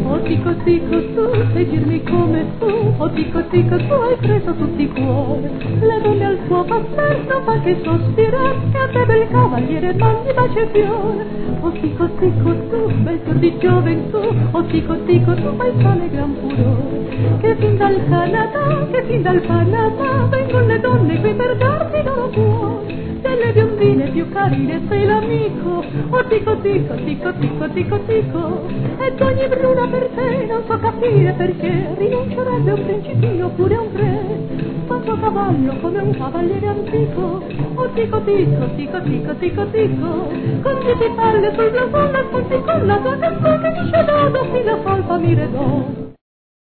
Oh tico tico tu sai dirmi come tu, oh tico tico tu hai preso tutti i cuori, le donne al tuo passer non fa che sospirare, e a te bel cavaliere mandi baci e fiore. Oh tico tico tu, bel fior di gioventù, oh tico tico tu fai tale gran furore, che fin dal Canada, che fin dal Panama, vengono le donne qui per darti i loro cuori. Delle biondine più carine sei l'amico, oh tico tico tico tico tico tico, e d'ogni bruna per te non so capire perché rinuncerebbe un principino oppure un re, ma suo cavallo come un cavaliere antico. Oh tico tico tico tico tico tico, con 10 palle sul blasone spunti con la tua canzone di scedodo fino a salva mi redò.